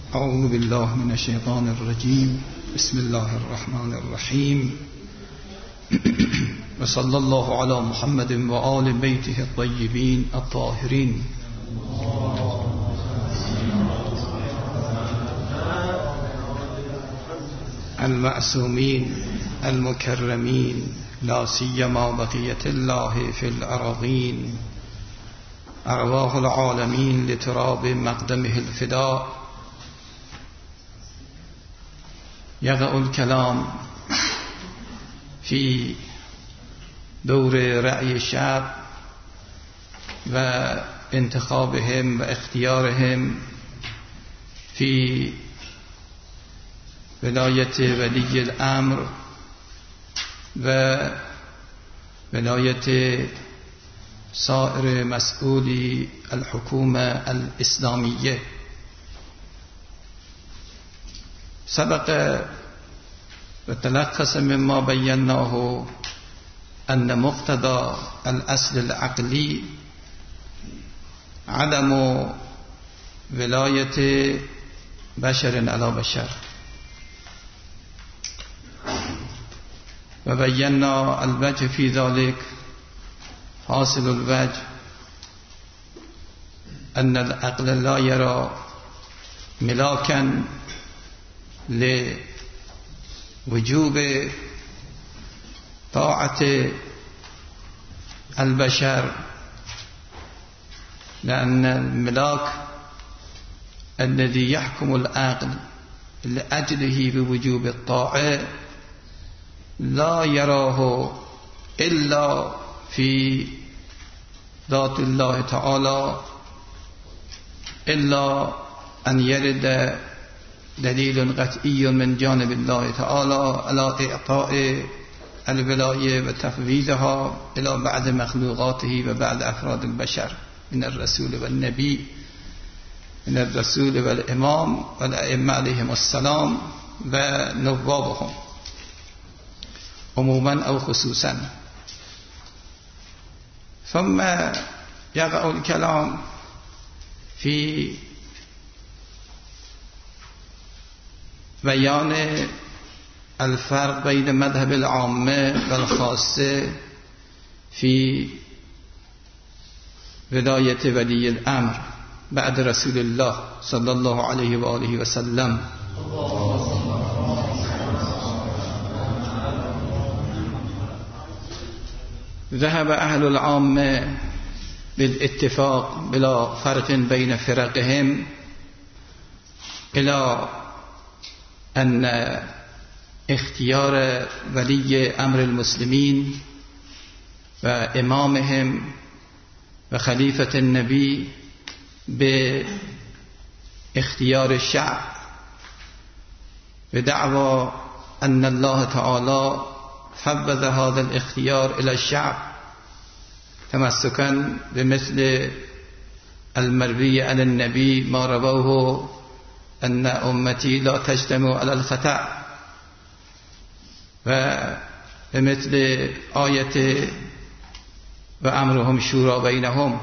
اعوذ بالله من الشیطان الرجیم. بسم الله الرحمن الرحیم. و صلی الله علی محمد و آل بیته الطیبین الطاهرین. المعصومین المکرمین، لا سیما بقیة الله فی الارضین. ارواح العالمین لتراب مقدمه الفداء. یقع الکلام فی دور رأی الشعب و انتخابهم و اختیارهم فی ولایت ولی الامر و ولایت سائر مسئولی الحکومه الاسلامیه. سبق و تلخص مما بیناه ان مقتضى الاصل العقلی عدم ولایت بشر علی بشر، و بینا الوجه فی ذلك. حاصل الوجه ان العقل لا يرى ملاكا لوجوب طاعة البشر، لأن الملاك الذي يحكم العقل لأجله بوجوب الطاعة لا يراه إلا في ذات الله تعالى، إلا أن يرد دليل قطعي من جانب الله تعالى على إعطاء الولاية وتفويضها إلى بعض مخلوقاته وبعض أفراد البشر من الرسول والنبي، من الرسول والإمام والأئمة عليهم السلام ونوابهم عموما أو خصوصا. ثم يقع الكلام في بیان الفرق بین مذهب العامه و الخاصه فی ولایت ولی الامر بعد رسول الله صلی الله علیه و آله و سلم. ذهب اهل العامه بالاتفاق بلا فرق بین فرقهم الى ان اختیار ولی امر المسلمین و امامهم و خلیفة النبی به اختیار الشعب بدعوى ان الله تعالى فوض هذا الاختیار الى الشعب تمسكا بمثل المروي عن النبي ما رواه ان امتی لا تجتمع على الخطأ، و بمثل آیت و امرهم شورا بینهم،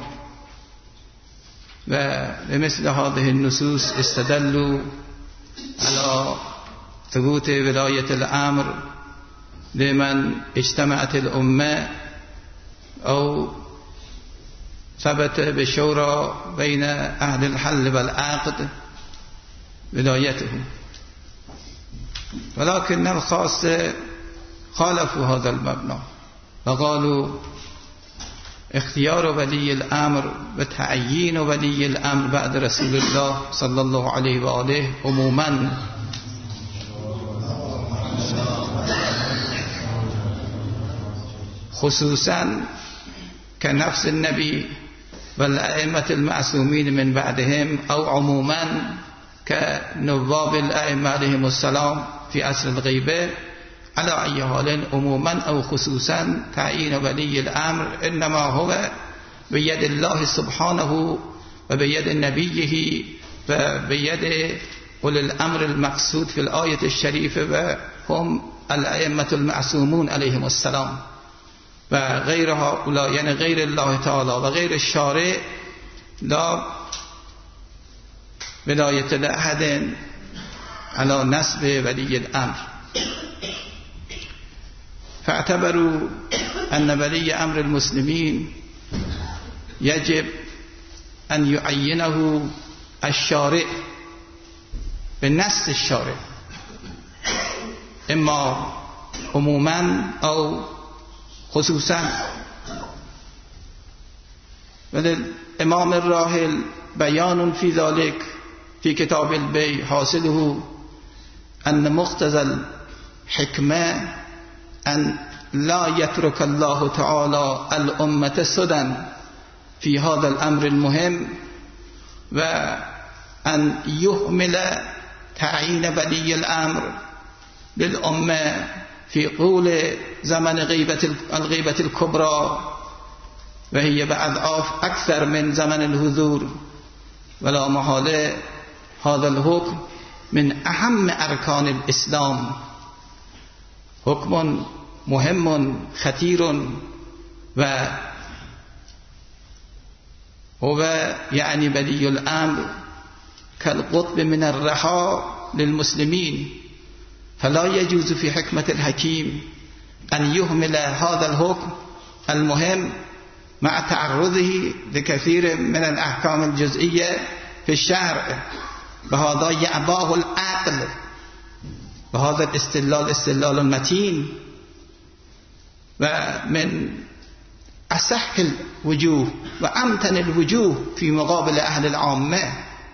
و بمثل هذه النصوص استدلوا على ثبوت ولاية الامر لمن اجتمعت الامه او ثبت بشورى بين اهل الحل والعقد ولايته. ولكن الخاصة خالفوا هذا المبنى وقالوا اختيار ولي الأمر وتعيين ولي الأمر بعد رسول الله صلى الله عليه وآله عموما خصوصا كنفس النبي والأئمة المعصومين من بعدهم، أو عموما كنواب الأئمة عليهم السلام في عصر الغيبة. على أي حال عموما أو خصوصا تعيين ولي الأمر إنما هو بيد الله سبحانه وبيد نبيه وبيد أولي الأمر المقصود في الآية الشريفة، وهم الأئمة المعصومون عليهم السلام، وغير هؤلاء يعني غير الله تعالى وغير الشارع لا ولاية لأحد على نسب ولي الأمر، فاعتبروا أن ولي أمر المسلمين يجب أن يعينه الشارع بالنص الشارع، إما عموما أو خصوصا. وللإمام الراحل بيان في ذلك في كتاب البيع، حاصله أن مقتضى الحكمة أن لا يترك الله تعالى الأمة سدى في هذا الأمر المهم، وأن يهمل تعيين ولي الأمر للأمة في طول زمن الغيبة الكبرى، وهي بأضعاف أكثر من زمن الحضور. ولا محالة هذا الحكم من أهم أركان الإسلام، حكم مهم خطير، وهو يعني ولي الأمر كالقطب من الرحى للمسلمين، فلا يجوز في حكمة الحكيم أن يهمل هذا الحكم المهم مع تعرضه لكثير من الأحكام الجزئية في الشرع، وهذا يأباه العقل، وهذا الاستدلال استدلال متين ومن أصح الوجوه وأمتن الوجوه في مقابل أهل العامة،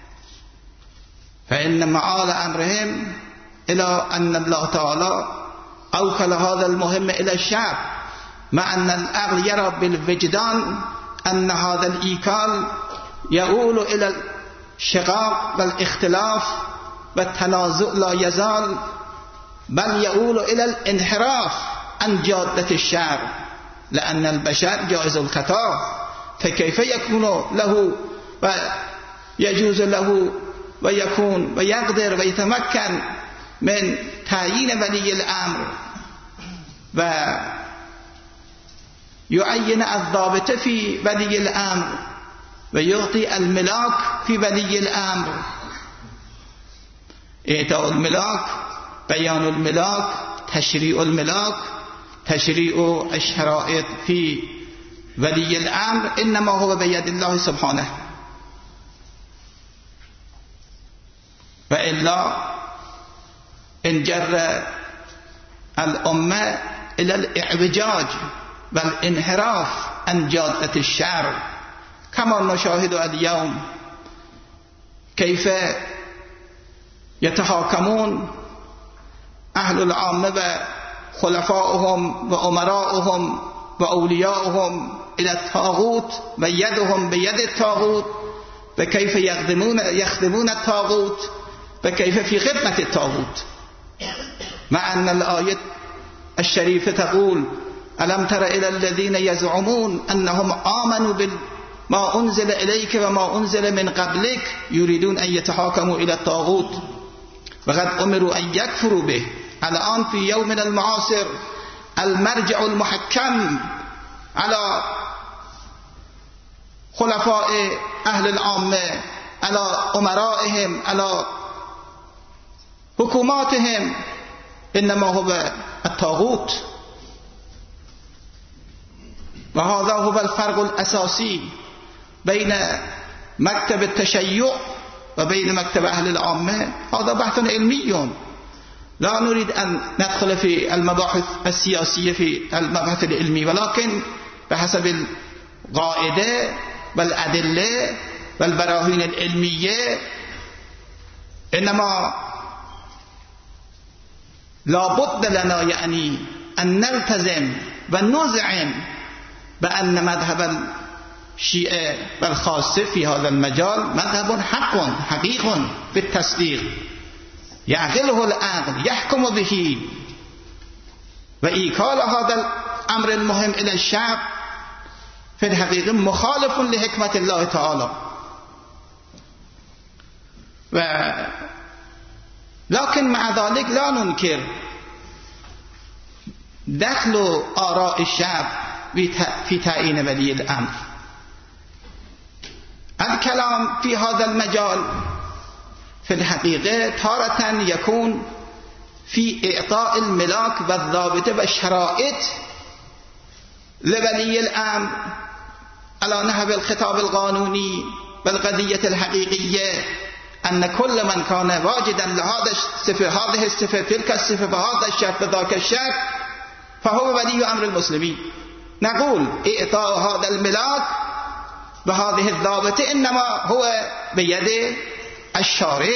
فإن معال أمرهم إلى أن الله تعالى أوكل هذا المهم إلى الشعب، مع أن العقل يرى بالوجدان أن هذا الإيكال يؤول إلى الشقاق والاختلاف والتنازع لا يزال، بل يؤول إلى الانحراف عن جادة الشرع، لأن البشر جائز الخطأ، فكيف يكون له ويجوز له ويكون ويقدر ويتمكن من تعيين ولي الأمر ويعين الضابط في ولي الأمر ويعطي الملاك في ولي الأمر؟ إعطاء الملاك، بيان الملاك، تشريع الملاك، تشريع الشرائط في ولي الأمر إنما هو بيد الله سبحانه، وإلا انجر الأمة إلى الإعوجاج والانحراف عن جادة الشرع، كما نشاهد اليوم كيف يتحاكمون أهل العامة وخلفائهم وأمراؤهم وأولياؤهم إلى الطاغوت ويدهم بيد الطاغوت، وكيف يخدمون الطاغوت وكيف في خدمة الطاغوت، مع أن الآية الشريفة تقول: ألم تر إلى الذين يزعمون أنهم آمنوا بما أنزل إليك وما أنزل من قبلك يريدون أن يتحاكموا إلى الطاغوت وقد أمروا أن يكفروا به. الآن في يومنا المعاصر المرجع المحكم على خلفاء أهل العامة، على أمرائهم، على حكوماتهم، إنما هو الطاغوت. وهذا هو الفرق الأساسي بين مكتب التشيع وبين مكتب أهل العامة. هذا بحث علمي، لا نريد أن ندخل في المباحث السياسية في المباحث العلمية، ولكن بحسب القاعدة والأدلة والبراهين العلمية، إنما لا بد لنا يعني أن نلتزم ونزعم بأن مذهب الشيعة والخاصة في هذا المجال مذهب حقيق بالتصديق، يعقله العقل، يحكم به، وإيكال هذا الأمر المهم إلى الشعب في الحقيقة مخالف لحكمة الله تعالى. لكن مع ذلك لا ننكر دخل آراء الشعب في تعيين ولي الأمر. الكلام في هذا المجال في الحقيقة تارة يكون في إعطاء الملاك والضابط والشرائط لولي الأمر على نحو الخطاب القانوني والقضية الحقيقية، أن كل من كان واجدا لهذا الصفة، هذه الصفة، تلك الصفة، بهذا الشرط، بذاك الشرط، فهو ولي أمر المسلمين. نقول إعطاء هذا الملاك بهذه الضابطة إنما هو بيد الشارع،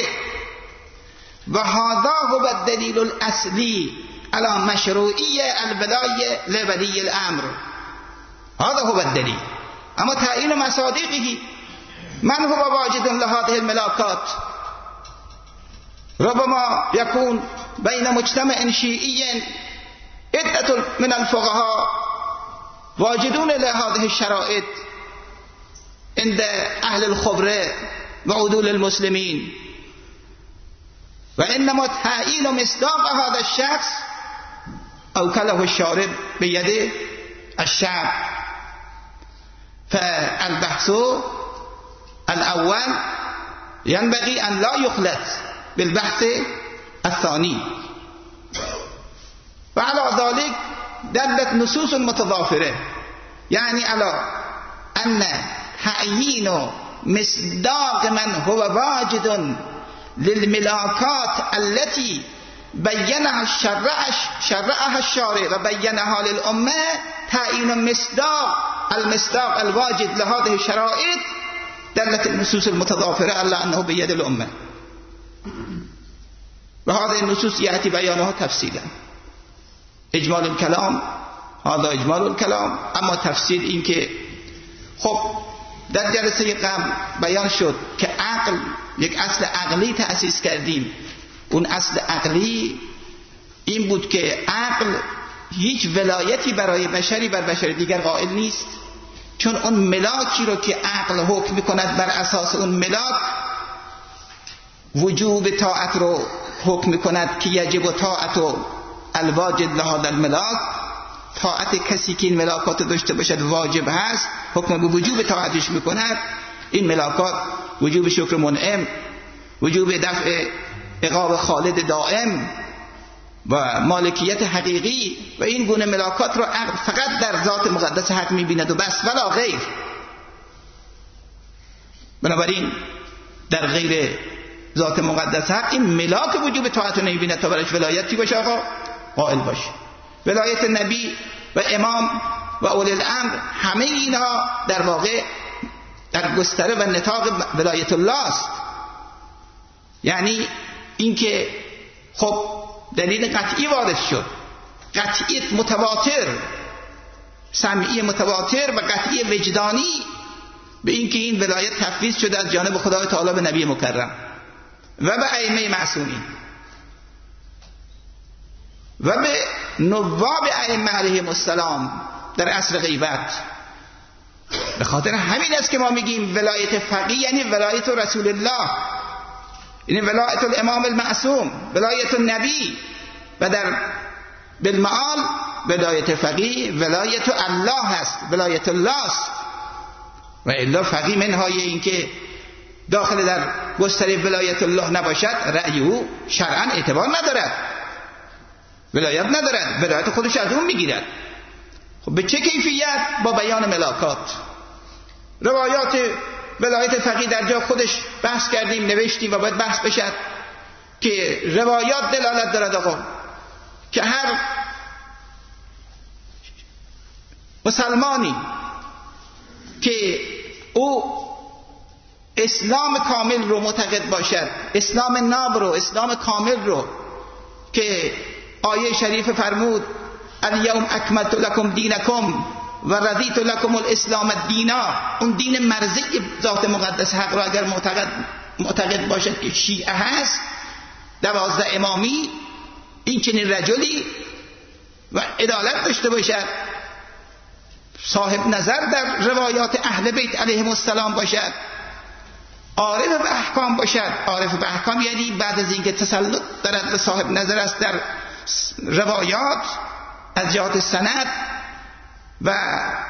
وهذا هو الدليل الأصلي على مشروعية الولاية لولي الأمر. هذا هو الدليل. أما تعيين مصادقه، من هو واجد لهذه الملاكات؟ ربما يكون بين مجتمع شيعي عدة من الفقهاء واجدون لهذه الشرائط عند أهل الخبرة وعدول المسلمين، وإنما تعيين مصداق هذا الشخص أوكله الشارع بيد الشعب. فالبحث الأول ينبغي أن لا يخلط بالبحث الثاني. وعلى ذلك دلت نصوص متضافرة، يعني على أن تعيين مصداق من هو واجد للملاكات التي بينها شرعها الشارع وبينها للأمة، تعيين المصداق الواجد لهذه الشرائط دلت النصوص المتضافرة على أنه بيد الأمة. وهذه النصوص يأتي بيانها تفصيلا. إجمال الكلام هذا إجمال الكلام، أما تفصيل این که خب در جلسه قبل بیان شد که عقل یک اصل عقلی تأسیس کردیم. اون اصل عقلی این بود که عقل هیچ ولایتی برای بشری بر بشر دیگر قائل نیست، چون اون ملاکی رو که عقل حکم میکند بر اساس اون ملاک وجوب طاعت رو حکم میکند که یجب طاعت و الواجد لهذا الملاک، طاعت کسی که این ملاکات داشته باشد واجب هست، حکم به وجوب طاعتش میکند. این ملاکات وجوب شکر منعم، وجوب دفع عقاب خالد دائم و مالکیت حقیقی و این گونه ملاکات را عقل فقط در ذات مقدس حق میبیند و بس ولا غیر. بنابراین در غیر ذات مقدس حق این ملاک وجوب طاعت رو نمیبیند تا برش ولایتی باشه آقا قائل باشه. ولایت نبی و امام و اولی الامر همه اینها در واقع در گستره و نطاق ولایت الله است. یعنی اینکه خب دلیل قطعی وارد شد، قطعی متواتر، سمعی متواتر و قطعی وجدانی به اینکه این ولایت تفویض شده از جانب خدای تعالی به نبی مکرم و به ائمه معصومین و به نواب ائمه علیهم السلام در عصر غیبت. به خاطر همین است که ما میگیم ولایت فقیه یعنی ولایت رسول الله، یعنی ولایت الامام المعصوم، ولایت النبی، و در بالمعال ولایت فقیه ولایت الله هست، ولایت الله است. و الا فقیه منهای این که داخل در گستره ولایت الله نباشد رأی او شرعا اعتبار ندارد، ولایت ندارد، ولایت خودش از اون میگیرد. خب به چه کیفیت؟ با بیان ملاکات. روایات ولایت فقیه در جا خودش بحث کردیم، نوشتیم و باید بحث بشد که روایات دلالت دارد آقا که هر مسلمانی که او اسلام کامل رو معتقد باشد، اسلام ناب رو، اسلام کامل رو که آیه شریف فرمود الیوم اکملت لکم دینکم و رضیت لکم الاسلام دینا، اون دین مرضی ذات مقدس حق را اگر معتقد باشد که شیعه هست 12 امامی، این چنین رجلی و عدالت داشته باشد، صاحب نظر در روایات اهل بیت علیهم السلام باشد، عارف به احکام باشد. عارف به احکام یعنی بعد از اینکه تسلط دارد و صاحب نظر است در روایات از جهات سند و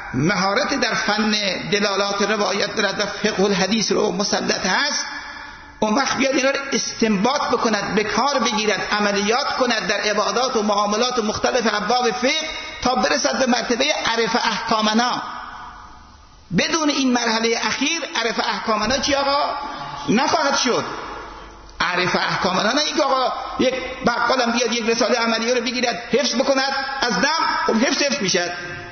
مهارت در فن دلالات روایت دارد و فقه الحدیث رو مسلط هست، اون وقت بیاد اینا رو استنباط بکند، به کار بگیرد، عملیات کند در عبادات و معاملات و مختلف ابواب فقه تا برسد به مرتبه عرف احکامنا. بدون این مرحله اخیر عرف احکامنا چی آقا؟ نخواهد شد. عرف احکامنا نه اینکه آقا یک بقالم بیاد یک رساله عملیه رو بگیرد حفظ بکند از دم، خب حفظ میشد.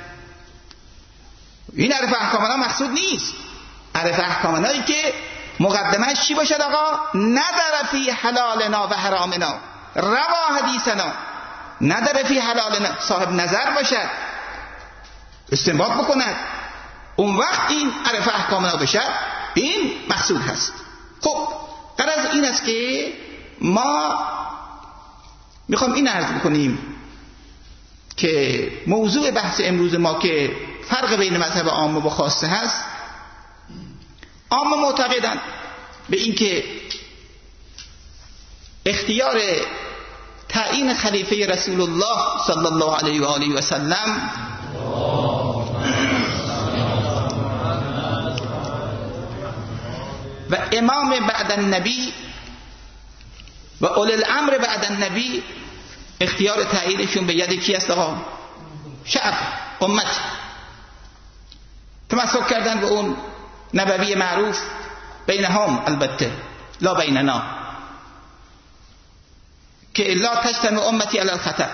این عرف احکامنا مقصود نیست. عرف احکامنایی که مقدمش چی باشد آقا؟ ندر فی حلالنا و حرامنا، روا حدیثنا. ندر فی حلالنا، صاحب نظر باشد، استنباط بکند. اون وقت این عرف احکامنا باشد، این مقصود هست. خب غرض این است که ما میخوام این عرض بکنیم که موضوع بحث امروز ما که فرق بین مذهب عامه و خاصه هست، عامه معتقدند به این که اختیار تعیین خلیفه رسول الله صلی الله علیه و آله و سلم و امام بعد النبی و اولی الامر بعد النبی، اختیار تعیینشون به ید کی است آقا؟ شعب، امت. تمسک کردن به اون نبوی معروف بینهم البته لا بیننا، که لا تجتمع امتی علی الخطأ،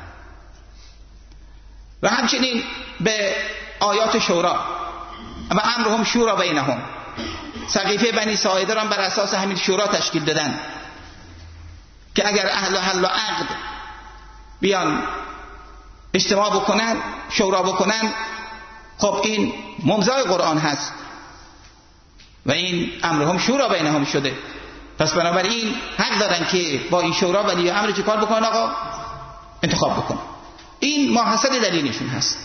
و همچنین به آیات شورا و امرهم شورا بینهم. سقیفه بنی ساعده را بر اساس همین شورا تشکیل دادن که اگر اهل حل و عقد بیان اجتماع بکنن، شورا بکنن، خب این ممضای قرآن هست و این امرهم شورا بینهم شده. پس بنابراین حق دارن که با این شورا ولی امر چه کار بکنن آقا؟ انتخاب بکنن. این ماحصل دلیلشون هست.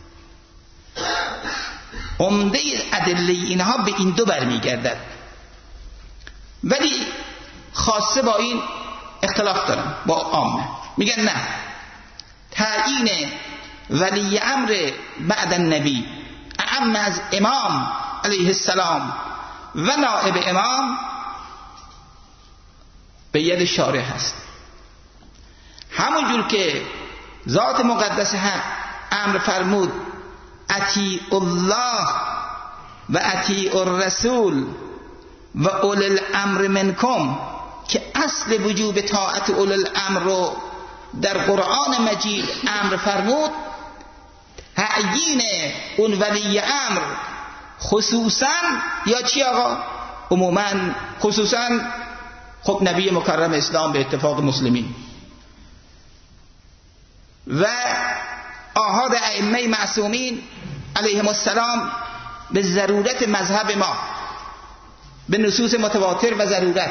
عمده ادله اینها به این دو برمیگردد، ولی خاصه با این اختلاف دارن با عامه. میگن نه، تعیین ولی امر بعد النبی اعم از امام علیه السلام و نائب امام به ید شارع هست. همونجور که ذات مقدس حق امر فرمود اطیع الله و اطیع الرسول و اولی الامر منکم، که اصل وجوب طاعت اولی الامر رو در قرآن مجید امر فرمود، تعیین اون ولی امر خصوصا یا چی آقا؟ عموما خصوصا خب نبی مکرم اسلام به اتفاق مسلمین و آحاد ائمه معصومین علیهم السلام به ضرورت مذهب ما، به نصوص متواتر و ضرورت،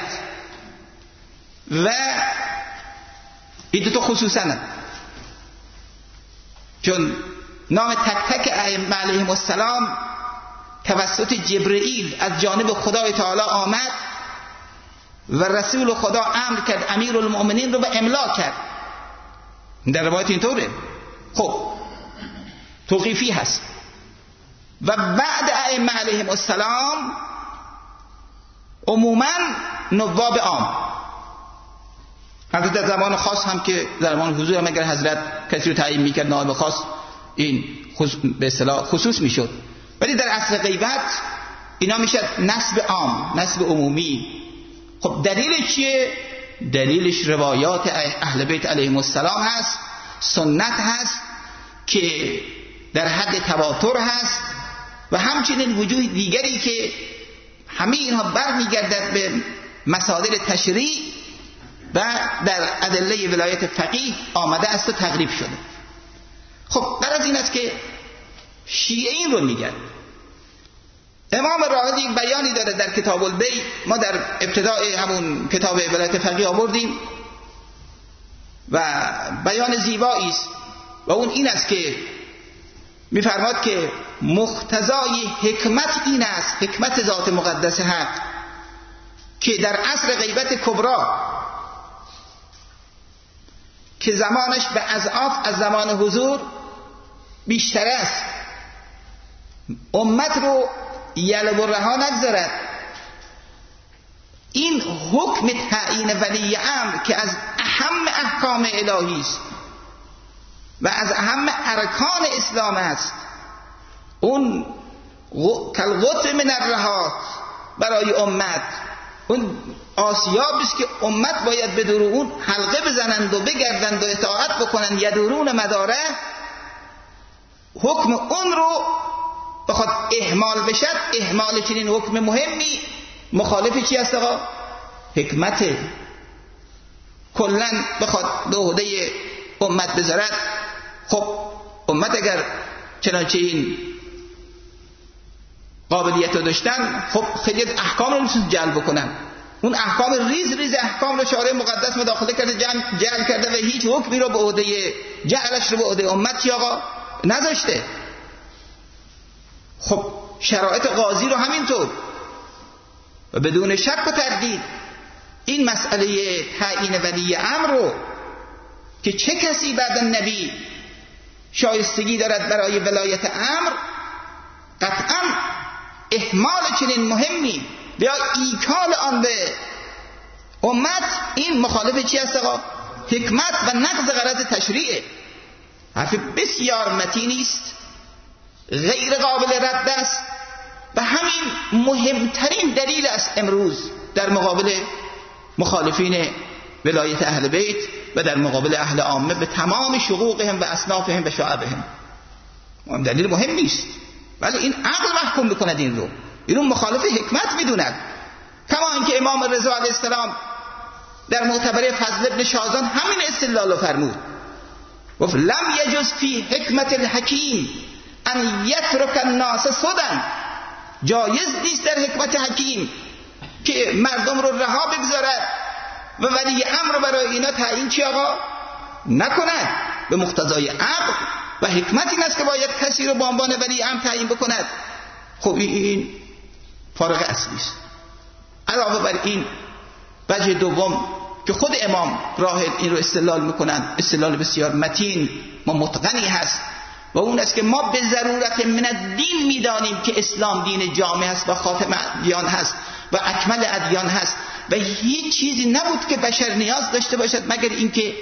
و این دو خصوصا هست. چون نام تک تک ائمه علیهم السلام توسط جبرئیل از جانب خدای تعالی آمد و رسول خدا امر کرد امیر المؤمنین رو به املا کرد. در روایت اینطوره. خب توقیفی هست. و بعد ائمه علیهم السلام عموما نواب عام، حتی در زمان خاص هم که در زمان حضور هم اگر حضرت کسی رو تعیین میکرد نائب خاص، این به اصطلاح خصوص میشد. ولی در عصر غیبت اینا میشد نسب عام، نسب عمومی. خب دلیلش چیه؟ دلیلش روایات اهل بیت علیهم السلام هست، سنت هست که در حد تواتر هست، و همچنین وجوه دیگری که همه اینها برمیگردد به مصادر تشریع و در ادله ولایت فقیه آمده است و تقریب شده. خب غرض این است که شیعه این رو میگن. امام راغب یک بیانی داره در کتاب البیع، ما در ابتدای همون کتاب ولایت فقیه آوردیم و بیان زیبایی است، و اون این است که میفرماد که مقتضای حکمت این است، حکمت ذات مقدس حق، که در عصر غیبت کبرا که زمانش به اضعاف از زمان حضور بیشتر است، امت رو یلب و رها نگذارد، این حکم تعیین ولی امر که از اهم احکام الهی است و از اهم ارکان اسلام است، اون کالقطر من الرهات برای امت، اون آسیابی است که امت باید به دور اون حلقه بزنند و بگردند و اطاعت بکنند، یدورون مداره. حکم اون رو بخواد اهمال بشد، اهمال چنین حکم مهمی مخالف چی است آقا؟ حکمت. کلن بخواد به عهده امت بذارد، خب امت اگر چنانچه این قابلیت رو داشتن، خب خیلی احکام رو میتونن جلب بکنن. اون احکام ریز احکام رو شارع مقدس مداخله کرده، جعل کرده و هیچ حکمی رو به عهده جعلش رو به عهده امت چی آقا نذاشته. خب شرایط قاضی رو همینطور. و بدون شک و تردید این مسئله تعیین ولی امر رو که چه کسی بعد النبی شایستگی دارد برای ولایت امر، قطعا اهمال چنین مهمی یا ایکال آن به امت، این مخالف چی است آقا؟ حکمت و نقض غرض تشریعه. حرف بسیار متینی است، غیر قابل رد است و همین مهمترین دلیل است امروز در مقابل مخالفین ولایت اهل بیت و در مقابل اهل عامه به تمام شقوقهم و اصنافهم و شعبهم. دلیل مهم نیست، ولی این عقل محکوم بکند این رو، اینو مخالف حکمت میدوند. کما اینکه امام رضا علیه السلام در معتبر فضل ابن شازان همین استدلال رو فرمود، گفت لم یجز فی حکمت الحکیم ان یترک الناس سدى، جایز نیست در حکمت حکیم که مردم رو رها بگذارد و ولی امر برای اینا تعیین چی آقا نکند. به مقتضای عقل و حکمت این است که باید کسی رو به عنوان ولی امر تعیین بکند. خب این فارغ اصلی است. علاوه بر این وجه دوم که خود امام راهب این رو استدلال میکنند، استدلال بسیار متین و متقنی هست، و اون است که ما به ضرورت من الدین میدانیم که اسلام دین جامع است و خاتم ادیان هست و اکمل ادیان هست و هیچ چیزی نبود که بشر نیاز داشته باشد مگر اینکه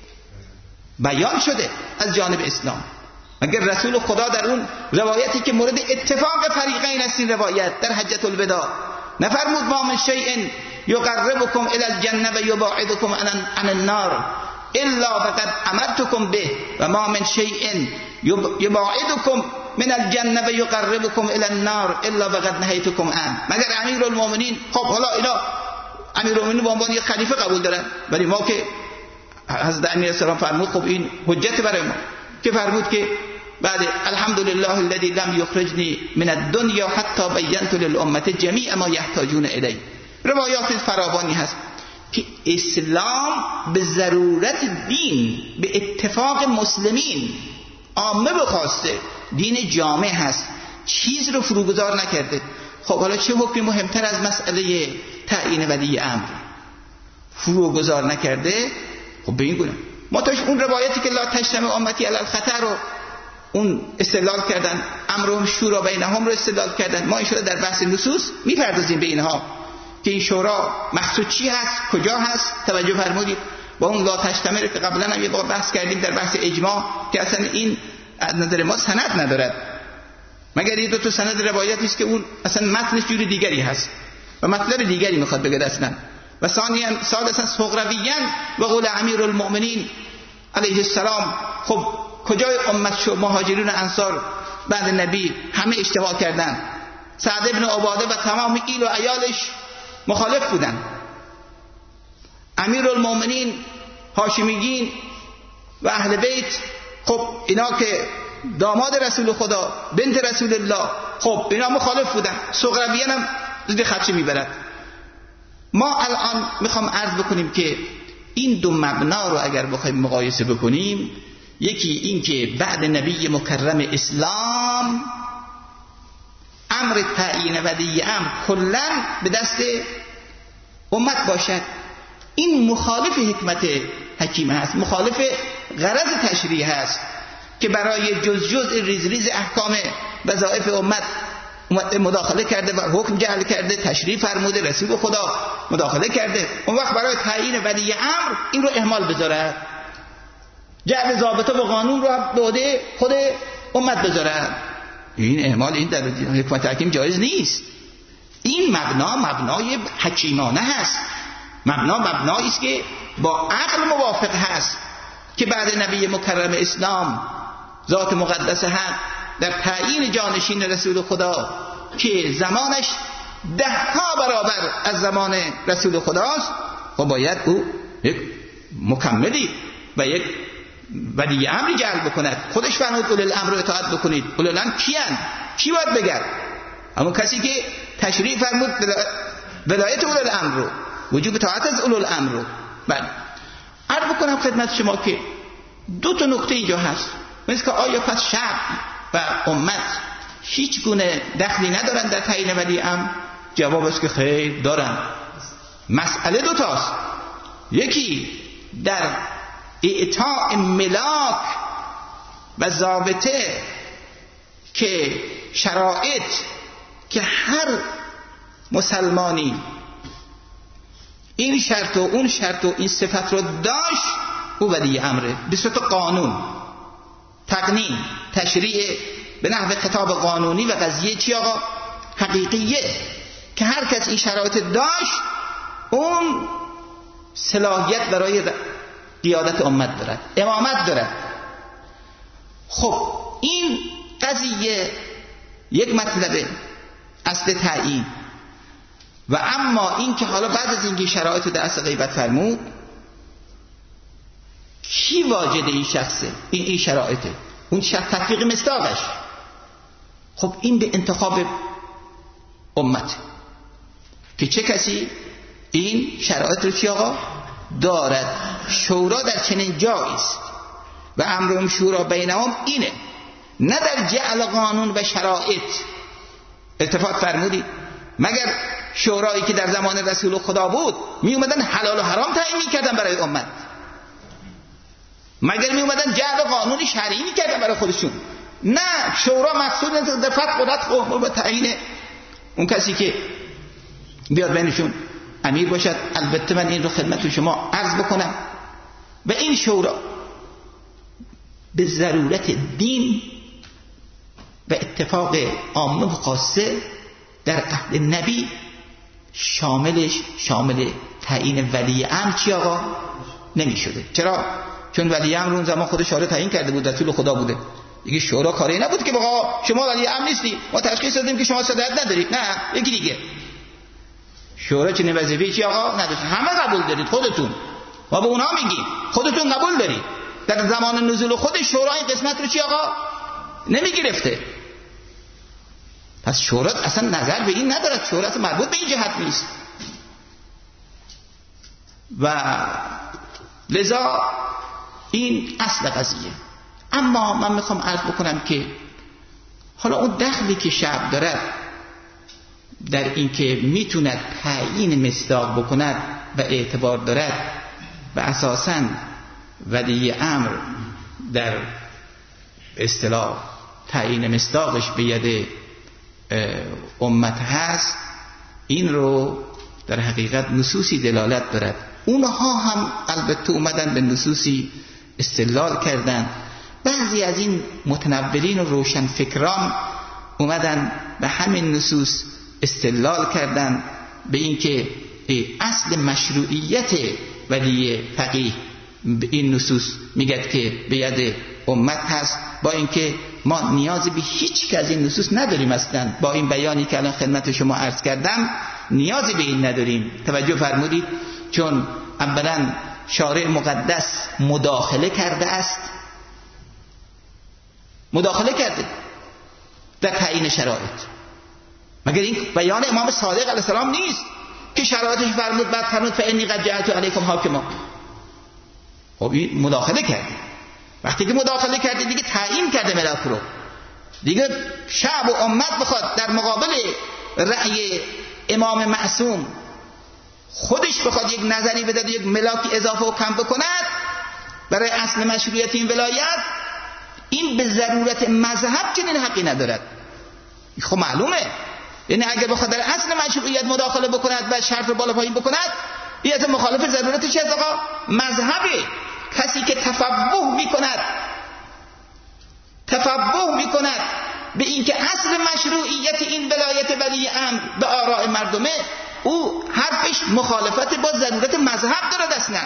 بیان شده از جانب اسلام. مگر رسول خدا در اون روایتی که مورد اتفاق فریقین است، این روایت در حجة الوداع نفرمود ما من شیء یقربکم الی الجنه و یباعدکم عن النار الا فقد امرتکم به و ما من شیء یباعدکم من الجنه و یقربکم الی النار الا فقد نهیتکم عنه. مگر امیرالمومنین، خب حالا اینا امیرالمومنین به عنوان یک خلیفه قبول دارن، ولی ما که حضرت امیر السلام فرمود، خب این حجت برای ما که فرمود که بعد الحمدلله الذی لم یخرجنی من الدنیا حتی بینت للامه جمیع ما یحتاجون الیه. روایات فراوانی هست که اسلام به ضرورت دین به اتفاق مسلمین عامه بخواسته دین جامع هست، چیز رو فروگذار نکرده. خب حالا چه حکمی مهمتر از مسئله تعیین ولی امر فروگذار نکرده؟ خب به این گونه ما توش اون روایتی که لا تجتمع امتی علی الخطر رو اون استدلال کردن، امرهم شورا بینهم رو استدلال کردن. ما ان در بحث نصوص میپردازیم به اینها که این شورا مقصود چی هست، کجا هست. توجه فرمودید با اون لا تجتمع رو که قبلا هم یه بار بحث کردیم در بحث اجماع که اصلا این از نظر ما سند ندارد مگر یه دو تا سند روایتی است که اون اصلا متنش جور دیگری هست و مطلب دیگری میخواد بگه اصلا. و ثانیاً سادساً صغرویاً و قول امیرالمؤمنین علیه السلام، خب کجای امت شو مهاجرین و انصار بعد نبی همه اشتباه کردن. سعد ابن عباده و تمام ایل و عیالش مخالف بودن. امیرالمؤمنین هاشمیین و اهل بیت، خب اینا که داماد رسول خدا بنت رسول الله، خب اینا مخالف بودن. صغرویان هم زیر خدشه میبرد. ما الان میخوام عرض بکنیم که این دو مبنا رو اگر بخوایم مقایسه بکنیم، یکی این که بعد نبی مکرم اسلام امر تعیین ولی امر کلاً به دست امت باشد، این مخالف حکمت حکیم هست، مخالف غرض تشریع هست که برای جز ریز احکام وظایف امت مداخله کرده و حکم جعل کرده، تشریف فرموده، رسول خدا مداخله کرده، اون وقت برای تعیین ولی امر این رو اهمال بذاره، جعل ضابطه و قانون رو بوده خود امت بذاره. این اهمال این در حکمت حکیم جایز نیست. این مبنای حکیمانه هست، مبنایی است که با عقل موافق هست که بعد نبی مکرم اسلام ذات مقدس حق در تعیین جانشین رسول خدا که زمانش 10 برابر از زمان رسول خداست و باید او یک مکملی و یک ولی امری جلب بکند. خودش فرمود اولو الامر رو اطاعت بکنید. اولو الامر کیان؟ کی باید بگن؟ همون کسی که تشریع فرمود ولایت اولو الامر رو، وجوب اطاعت از اولو الامر رو. بله، عرض بکنم خدمت شما که 2 نکته اینجا هست. مثل که آیا پس شعب و امت هیچ گونه دخلی ندارن در تعیین ولی امر؟ جواب است که خیر دارن. مسئله 2 تاست. یکی در اعطاء ملاک و ضابطه که شرایط که هر مسلمانی این شرط و اون شرط و این صفت رو داشت، او ولی امره به صورت قانون، تقنین، تشریع به نحو خطاب قانونی و قضیه چی آقا؟ حقیقیه که هر کس این شرایط داشت اون صلاحیت برای قیادت امت دارد، امامت دارد. خب این قضیه یک مطلبه اصل تعیین. و اما این که حالا بعد از اینکه شرایط رو در اصل غیبت فرمود، کی واجد این شخصه؟ این شرایطه، اون شخص تطبیق مصداقش. خب این به انتخاب امت که چه کسی این شرایط رو چی آقا دارد. شورا در چنین جایی است و امرهم شورا بینهم اینه، نه در جعل قانون و شرایط. التفات فرمودید مگر شورایی که در زمان رسول خدا بود می اومدن حلال و حرام تعیین می‌کردن برای امت؟ مگر می اومدن جعل قانون شرعی می‌کردن برای خودشون؟ نه، شورا مقصود است در فتح قدرت و تعیین اون کسی که بیاد بینشون امیر باشد. البته من این رو خدمت شما عرض بکنم و این شورا به ضرورت دین و اتفاق عامه و خاصه در عهد نبی شامل تعیین ولی امر چی آقا نمی شده. چرا؟ چون ولی امر اون زمان خود شورا تعیین کرده بود، رسول خدا بوده دیگه. شورا کاری نبود که بگه شما ولی امر نیستی، ما تشخیص دادیم که شما صداقت ندارید. نه، یکی دیگه. شورا چنین وظیفه‌ای چی آقا نداشت. همه قبول دارید خودتون و به اونها میگیم خودتون قبول دارید. در زمان نزول خود شورا این قسمت رو چی آقا نمیگرفته. پس شورا اصلا نظر به این ندارد، شورا اصلا مربوط به این جهت نیست. و لذا این اصل قضیه. اما من میخوام عرض بکنم که حالا اون دخلی که شعب دارد در این که میتوند تعیین مصداق بکند و اعتبار دارد و اساساً ولی امر در اصطلاح تعیین مصداقش به ید امت هست، این رو در حقیقت نصوصی دلالت دارد. اونها هم البته اومدن به نصوصی استدلال کردن. بعضی از این متنورین و روشن فکران اومدن به همین نصوص استدلال کردن به این که اصل مشروعیت ولی فقیه این نصوص میگد که به ید امت هست، با اینکه ما نیازی به هیچ که از این نصوص نداریم اصلا. با این بیانی که الان خدمت شما عرض کردم نیازی به این نداریم. توجه فرمودید؟ چون اولا شارع مقدس مداخله کرده است، مداخله کرده در تعیین شرایط. مگر این بیان امام صادق علیه السلام نیست که شرایطش فرمود بعد فرمود فانی قد جعلت علیکم حاکما؟ خب این مداخله کرده. وقتی که مداخله کرده دیگه تعیین کرده ملاک رو. دیگه شعب و امت بخواد در مقابل رأی امام معصوم خودش بخواد یک نظری بده، یک ملاکی اضافه و کم بکند برای اصل مشروعیت این ولایت، این به ضرورت مذهب چنین حقی ندارد. خب معلومه، یعنی اگر بخواد در اصل مشروعیت مداخله بکند و شرط رو بالا پایین بکند، این مخالف ضرورت چه است آقا؟ مذهبه. کسی که تفوه میکند به این که اصل مشروعیت این ولایت ولی امر به آراء مردمه، او حرفش مخالفت با ضرورت مذهب دارد. اصلا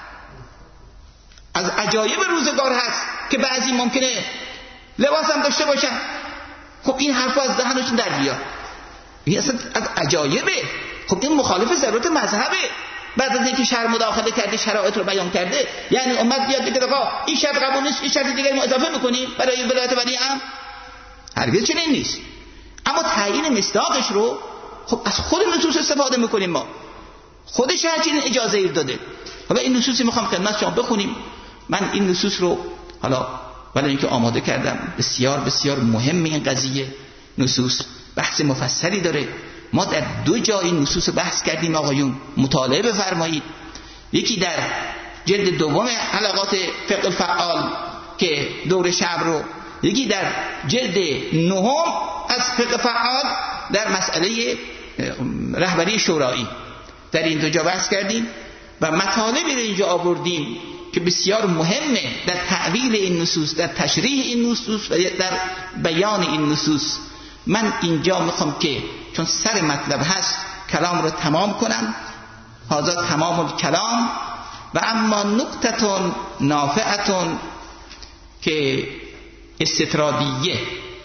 از عجایب روزگار هست که بعضی ممکنه لباس هم داشته باشن، خب این حرف از دهنشون در بیاد، این اصلا از عجایبه. خب این مخالف ضرورت مذهبه. بعد از اینکه شرع مداخله کرده، شرایط رو بیان کرده، یعنی امت بیاد بگه آقا این شرط قبول نیست، این شرط دیگه ما اضافه میکنیم برای ولایت ولی امر؟ هرگز چنین نیست. اما تعیین مصداقش رو خب از خود نصوص استفاده میکنیم، ما خودش هرچین اجازه ایر داده. حالا این نصوصی میخوام خدمت شما بخونیم. من این نصوص رو حالا ولی اینکه آماده کردم، بسیار بسیار مهم این قضیه، نصوص بحث مفصلی داره. ما در 2 جا این نصوص بحث کردیم آقایون، مطالعه بفرمایید. یکی در جلد 2 علاقات فقه الفعال که دور شب رو، یکی در جلد 9 از فقه فعال در مسئله رهبری شورایی. در این 2 جا بحث کردیم و مطالبی رو اینجا آوردیم که بسیار مهمه در تعویل این نصوص، در تشریح این نصوص و در بیان این نصوص. من اینجا میخوام که چون سر مطلب هست کلام رو تمام کنم. هذا تمام الکلام و اما نکتتون نافعتون که استطرادیه،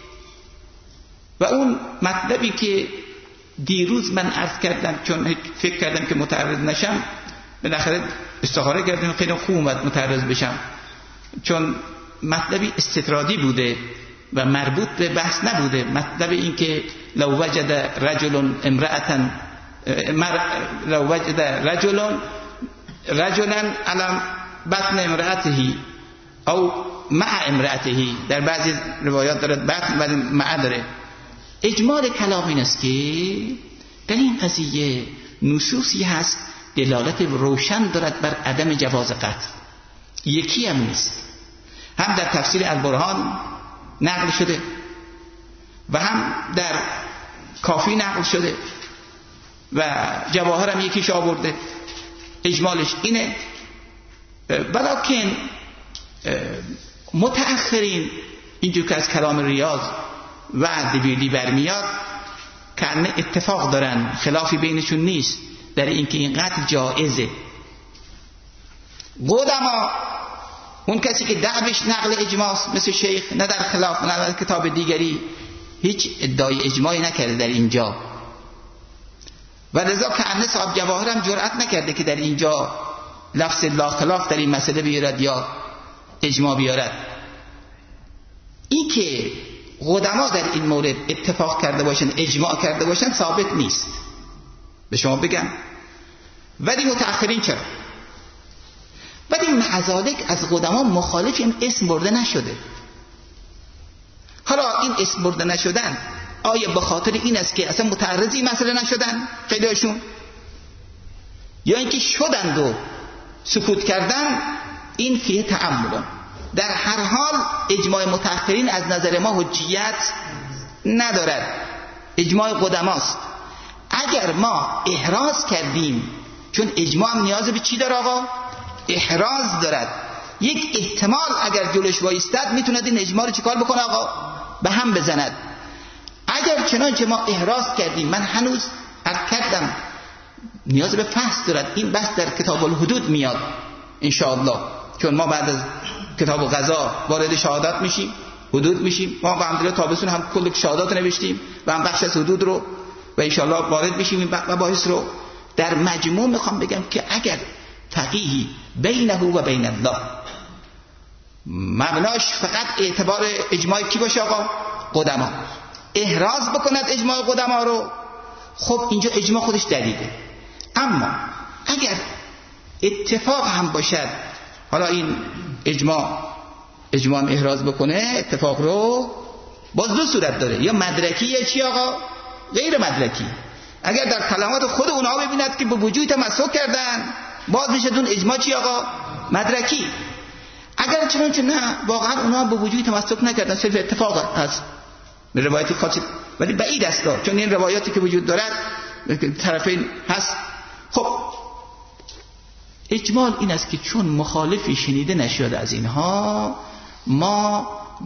و اون مطلبی که دیروز من عرض کردم، چون فکر کردم که متعرض نشم، بالاخره استخاره کردم خیلی خوب اومد متعرض بشم، چون مطلبی استطرادی بوده و مربوط به بحث نبوده. مطلب این که لو وجد رجل امرأة لو وجد رجلا على بطن امرأته او مع امرأته، در بعضی روایات دارد بطن و مع داره. اجمال کلام این است که در این قضیه نصوصی هست دلالت روشن دارد بر عدم جواز قتل. یکی هم نیست، هم در تفسیر البرهان نقل شده و هم در کافی نقل شده و جواهر هم یکیش آورده. اجمالش اینه. ولیکن متأخرین اینجور که از کلام ریاض و دبیرلی برمیاد که اتفاق دارن، خلافی بینشون نیست در اینکه این قتل جائزه. قدما اون کسی که دعوش نقل اجماعست مثل شیخ، نه در خلاف نه در کتاب دیگری هیچ ادعای اجماعی نکرده در اینجا، و لذا که صاحب جواهر هم جرأت نکرده که در اینجا لفظ لا خلاف در این مسئله بیارد یا اجماع بیارد. این که قدما در این مورد اتفاق کرده باشن، اجماع کرده باشن، ثابت نیست به شما بگم. ولی متأخرین چرا؟ ولی معذالک از قدما مخالف این اسم برده نشده. حالا این اسم برده نشدن آیا به خاطر این است که اصلا متعرضی مسئله نشدن خیلیشون، یا اینکه شدند و سکوت کردن؟ این فیه تأملون. در هر حال اجماع متأخرین از نظر ما حجیت ندارد، اجماع قدماست. اگر ما احراز کردیم، چون اجماع هم نیاز به چی داره آقا؟ احراز دارد. یک احتمال اگر جلوش وایستد میتوند این اجماع رو چیکار بکنه آقا؟ به هم بزند. اگر چنانچه ما احراز کردیم، من هنوز عرض کردم نیاز به فحص دارد. این بحث در کتاب الحدود میاد انشاءالله، چون ما بعد از کتاب قضا وارد شهادت میشیم، حدود میشیم. ما با الحمدلله تابستون هم کل شهادت نوشتیم و هم بخش از حدود رو و انشاءالله وارد میشیم این مباحث رو. در مجموع میخوام بگم که اگر فقیهی بینه و بین الله مبناش فقط اعتبار اجماع کی باشه آقا؟ قدما. احراز بکند اجماع قدما رو، خب اینجا اجماع خودش دلیله. اما اگر اتفاق هم باشد، حالا این اجماع احراز بکنه اتفاق رو، باز 2 صورت داره، یا مدرکی یا چی آقا؟ غیر مدرکی. اگر در کلمات خود اونها ببیند که به وجود تمسک کردن، باز میشه دون اجماع چی آقا؟ مدرکی. اگر چنانچه نه واقعا اونها به وجود تمسک نکردن، صرف اتفاق هست، روایتی خاصی ولی بعید است، چون این روایاتی که وجود دارد طرفین هست. خب اجمال این است که چون مخالفی شنیده نشد از اینها، ما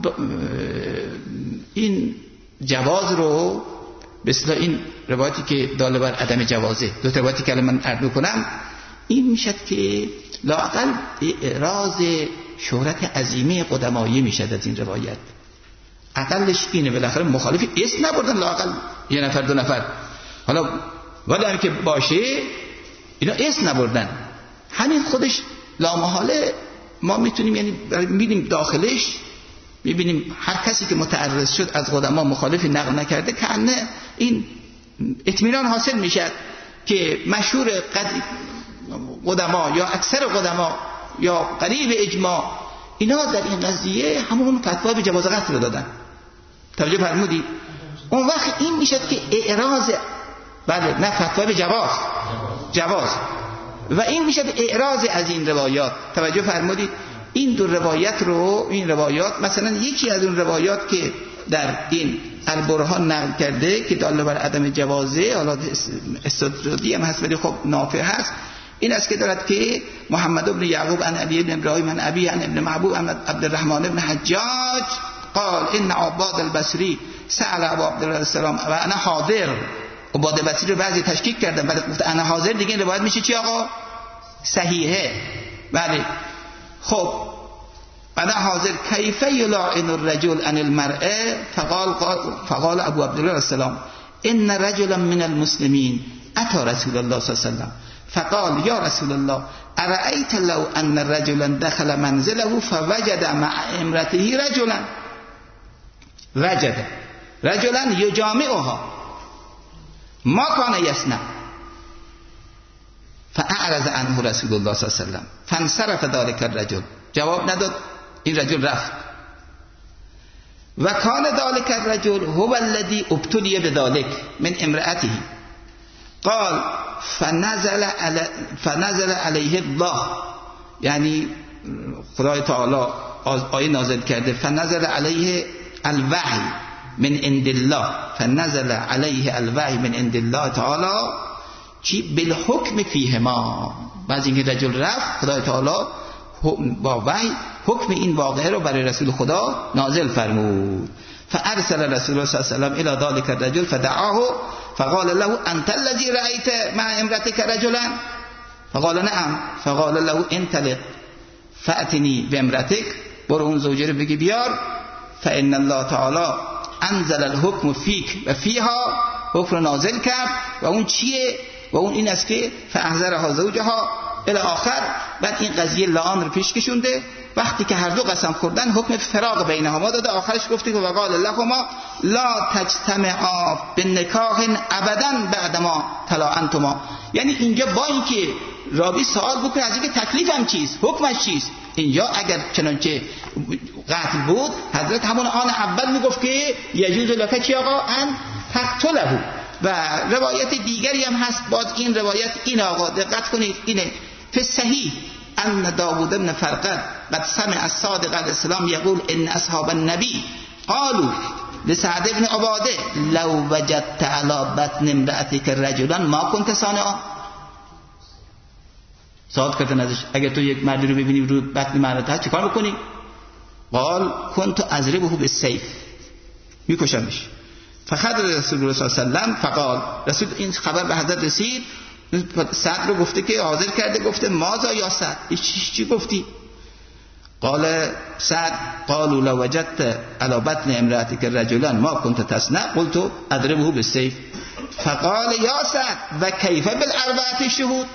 این جواز رو به اصطلاح این روایتی که داله بر عدم جوازه، دو روایتی که من عرض می‌کنم، این میشد که لااقل اعراض شهرت عظیمه قدمایی میشد از این روایت. اقلش اینه، بالاخره مخالفی اسم نبردن، لااقل یه نفر دو نفر، حالا ولی هم که باشه اینا اسم نبردن. همین خودش لامحاله ما میتونیم یعنی میبینیم داخلش، میبینیم هر کسی که متعرض شد از قدما مخالفی نقل نکرده که این اطمینان حاصل میشد که مشهور قدما یا اکثر قدما یا قریب اجماع اینا در این قضیه همون فتوا به جواز قتل رو دادن. توجه فرمودید؟ اون وقت این میشد که اعراض، بله نه فتوا به جواز و این میشد اعراض از این روایات. توجه فرمودید؟ این دو روایت رو، این روایات مثلا یکی از اون روایات که در این البرهان نقل کرده که داله بر عدم جوازه، حالا استدراکی هم هست ولی خب نافع هست، این است که دارد که محمد بن یعقوب عن علی بن ابراهیم عن ابی عن ابن محبوب عن عبد الرحمن بن حجاج قال ان عباد البصری سأل ابو عبدالله السلام و انا حاضر. عباد البصری رو بعضی تشکیک کردن، بعد گفت انا حاضر، دیگه این روایت میشه چی آقا؟ صحیحه. بله خب انا حاضر کیف یلاعن الرجل عن المرأة فقال ابو عبدالله السلام ان رجلا من المسلمین اتى رسول الله صلی الله علیه وسلم فقال یا رسول الله ارأیت لو ان رجلا دخل منزله فوجد مع امرته رجلا یجامعها ما کان یصنع فاعرض عنه رسول الله صلی الله علیه وسلم فانصرف ذلك الرجل. جواب نداد، این رجل رفت. و کان ذلك الرجل هو الذي ابتلي بذلك من امرأته قال فنزل علیه الله، یعنی خدای تعالی آیه نازل کرده فنزل علیه الوحی من عند الله، فنزل علیه الوحی من عند الله تعالی چی بالحکم فیهما. بعد اینکه رجل رفت، خدای تعالی با وحی حکم این واقعه رو برای رسول خدا نازل فرمود. فارسل رسول الله صلی الله علیه و سلم الی ذلک الرجل فدعاه فقال له انت الذي رأيت مع امرأتك رجلا فقال نعم فقال له انطلق فأتني بامرأتك، برو اون زوجه رو بگی بیار، فإن الله تعالی انزل الحكم فيك و فيها، حکم رو نازل کرد و اون چیه؟ و اون این است که فاحذرها زوجها الی آخر. بعد این قضیه لعان رو پیش کشونده، وقتی که هر دو قسم خوردن حکم فراق بینهما داده، آخرش گفته که وقال لهما لا تجتمعا بالنکاح ابدا بعدما تلاعنتما. یعنی اینجا با اینکه راوی سوال بکنه از اینکه تکلیفم چیست، حکمش چیست، اینجا اگر چنانچه قتل بود حضرت همون آن اول میگفت که یجوز لک چی آقا ان تقتله. و روایت دیگری هم هست باز این روایت این آقا دقت کنید اینه فی صحیح ان داوود بن فرقد قد سمع الصادق علیه السلام یقول ان اصحاب النبی قالوا لسعد بن عباده لو وجدت على بطن امرأتك رجلا ما كنت صانعا. سوال کردن ازش اگر تو یک مردی رو ببینی رو بطن مرأتها چیکار بکنی؟ قال كنت اضربه بالسيف، میکشمش. فخد رسول الله صلی الله علیه و سلم فقال، رسول این خبر به حضرت رسید، سعد رو گفته که حاضر کرده، گفته ماذا یا سعد، چی گفتی؟ قال سعد قالوا لو وجدت على بطن امرأتك رجلا ما كنت تصنع قلت اضربه بالسيف. فقال یا سعد و کیف بالاربعه شهود.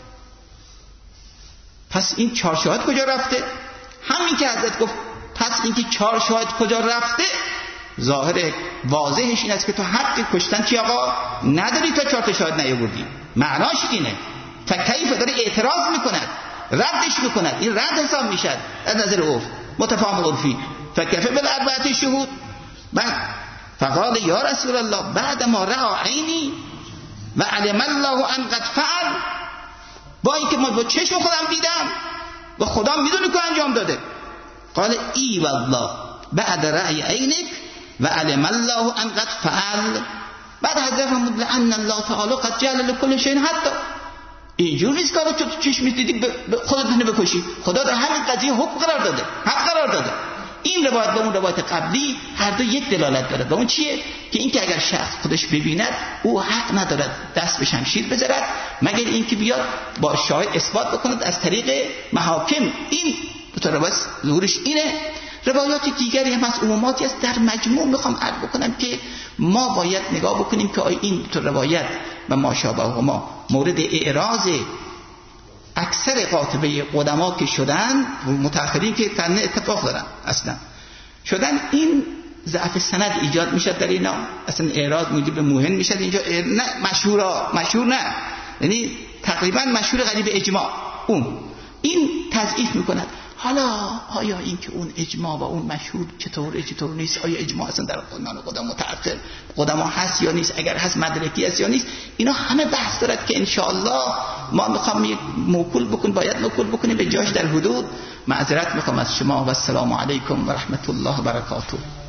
پس این 4 شاهد کجا رفته؟ همین که حضرت گفت پس این که 4 شاهد کجا رفته، ظاهر واضحش این است که تو حق کشتن چی آقا نداری تا 4 شاهد نیاوردی. معناش اینه. فکیف داره اعتراض میکند، ردش میکند، این رد حساب میشد از نظر عرف، متفاهم عرفی. فکیف بالاربعه شهود. بعد فقال یا رسول الله بعد ما رأى عینی و علم الله ان قد فعل، با اینکه ما با چشم خودم دیدم و خدا میدونه که انجام داده. قال ای والله بعد رأی عینک و علم الله ان قد فعل. بعد حضرت فرمود لأن الله تعالی قد جعل لكل شيء حد. اینجور نیست که تو چشم دیدی خودت بکشی، خدا در همین قضیه حکم قرار داده، حق قرار داده. این روایت با اون روایت قبلی هر دو یک دلالت داره. و اون چیه؟ که این که اگر شخص خودش ببیند او حق ندارد دست به شمشیر بزند مگر اینکه بیاد با شاهد اثبات بکند از طریق محاکم. این دو تا روایت ظهورش اینه. روایات دیگری هم از عموماتی است. در مجموع میخوام عرض بکنم که ما باید نگاه بکنیم که آیا این دو روایت و ماشابههما مورد اعراض اکثر قاطبه قدما که شدن، متأخرین که تنه اتفاق دارن اصلا شدن، این ضعف سند ایجاد میشه در اینا، اصلا اعراض موجب موهن میشه اینجا. نه مشهور نه، یعنی تقریبا مشهور قریب اجماع اون این تضعیف میکند. حالا آیا این که اون اجماع و اون مشهور چطور نیست؟ آیا اجماع اصلا در قرآن قدما متأخر قدما هست یا نیست؟ اگر هست مدرکی است یا نیست؟ اینا همه بحث دارد که انشاءالله ما میخوام باید موکول بکنیم به جاش در حدود. معذرت میخوام از شما و السلام علیکم و رحمت الله و برکاته.